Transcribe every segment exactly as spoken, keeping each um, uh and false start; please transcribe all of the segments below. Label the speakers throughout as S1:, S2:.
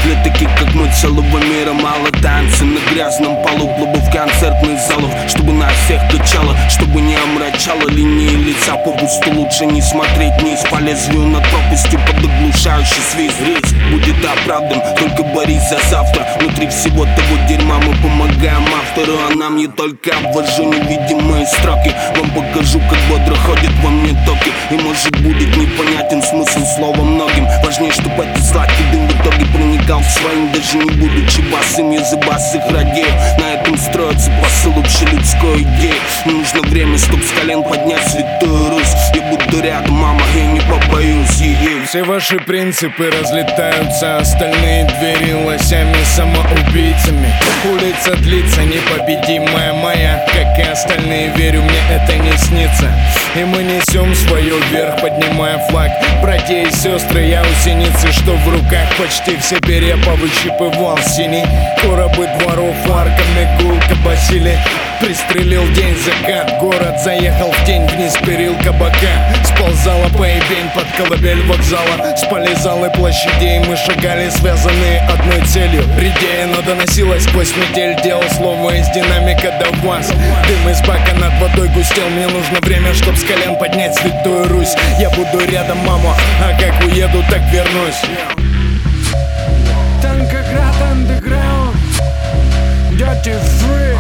S1: Для таких как мы целого мира мало. Танцы на грязном полу клубов, концертных залов, чтобы нас всех качало, чтобы не омрачало линии лица попусту. Лучше не смотреть вниз по лезвию над пропастью под оглушающий свист. Риск будет оправдан, только борись за завтра. Внутри всего того дерьма мы помогаем автору, а нам я только обвожу невидимые строки. Вам покажу, как бодро ходят во мне токи. И может будет непонятен смысл слова многим. Важнее, чтобы этот сладкий дым в итоге проникал в своим, даже не будучи басым. Я за бас их радею, на этом строится посыл общелюдской идеи. Нужно время, чтоб с колен поднять святую Русь. Я буду рядом, мама, я не побоюсь ее.
S2: Все ваши принципы разлетаются, остальные двери лосями самоубийцами. Улица длится непобедимая моя, как и остальные, верю, мне это не снится. И мы несем свое вверх, поднимая флаг. Братья и сестры, я у синицы, что в руках почти все перепа выщипывал синий. Коробы дворов арками гулко басили. Пристрелил день, закат, город заехал в тень, вниз перил кабака. Сползала поебень под колыбель вокзала. Спали залы площадей, мы шагали связанные одной целью. Редея, но доносилась сквозь метель, делал слово из динамика до вас. Дым из бака над водой густел, мне нужно время, чтоб с колен поднять святую Русь. Я буду рядом, мама, а как уеду, так вернусь.
S3: Танкоград андеграунд, Dirty Free.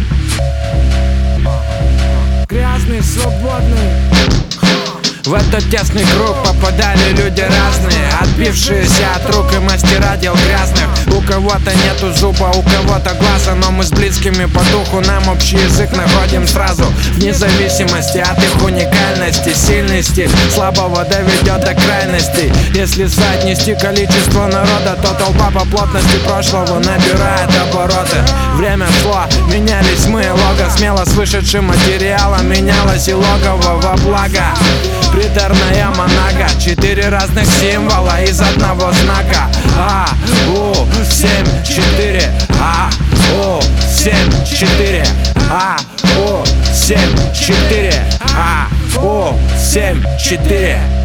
S3: Грязный, свободный.
S4: В этот тесный круг попадали люди разные, отбившиеся от рук и мастера дел грязных. У кого-то нету зуба, у кого-то глаза, но мы с близкими по духу, нам общий язык находим сразу. Вне зависимости от их уникальности, сильности слабого доведет до крайностей. Если соотнести количество народа, то толпа по плотности прошлого набирает обороты. Время шло, менялись мы, лого смело с вышедшим материалом менялось и логово во благо. Приторная монага, четыре разных символа из одного знака. А, У, семь, четыре, А, У, семь, четыре, А, У, семь, четыре, А, У, семь, четыре.